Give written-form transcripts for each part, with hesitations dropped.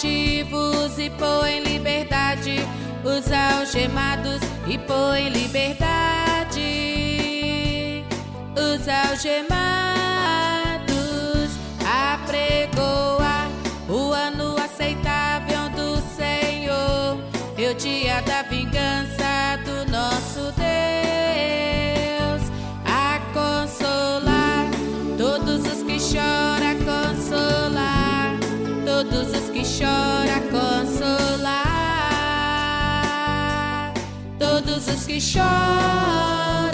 cativos e pôr em liberdade, os algemados e pôr em liberdade, os algemados. Apregoa o ano aceitável do Senhor, e o dia da vingança do nosso Deus, a consolar todos os que choram, consolar todos os que choram, consolar todos os que choram.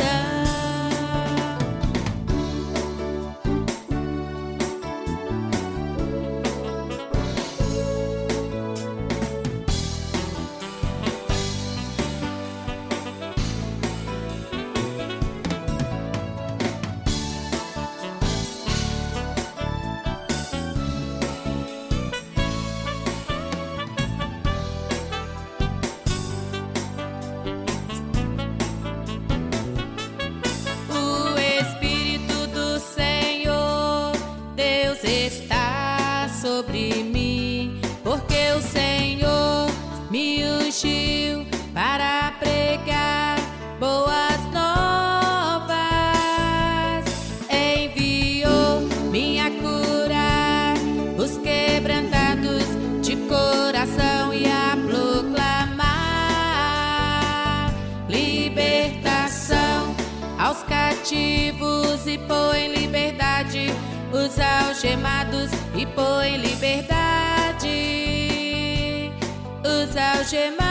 Está sobre mim, porque o Senhor me ungiu para pregar boas novas, enviou-me a curar os quebrantados de coração e a proclamar libertação aos cativos e pôr em liberdade os algemados e pôr em liberdade, os algemados.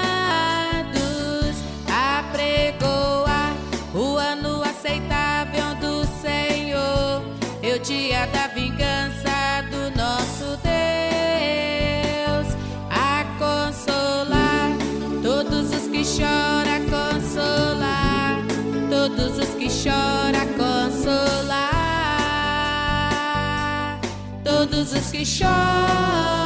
Apregoa o ano aceitável do Senhor, e o dia da vingança do nosso Deus, a consolar todos os que choram, consolar todos os que choram, consolar todos os que choram.